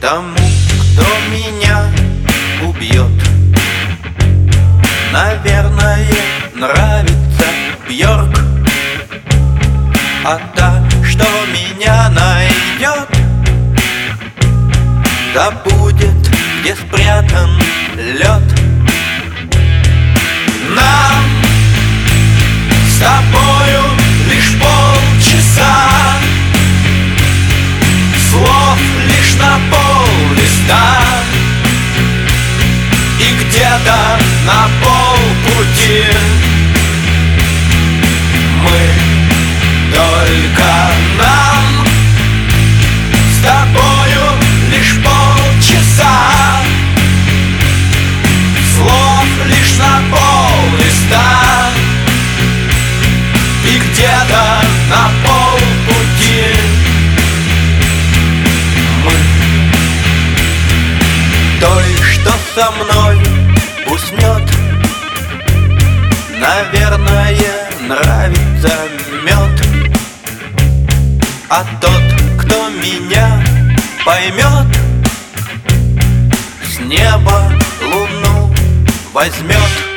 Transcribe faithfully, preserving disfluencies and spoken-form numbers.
тому, кто меня убьет, наверное, нравится Бьорк. А та, что меня найдет, да будет, где спрятан лед. Нам с тобою лишь полчаса, слов лишь на пол листа, и где-то на полпути мы. Только нам с тобою лишь полчаса, слов лишь на пол листа, и где-то на полпути мы. Той, что со мной уснет, наверное, нравится мед. А тот, кто меня поймет, с неба луну возьмет.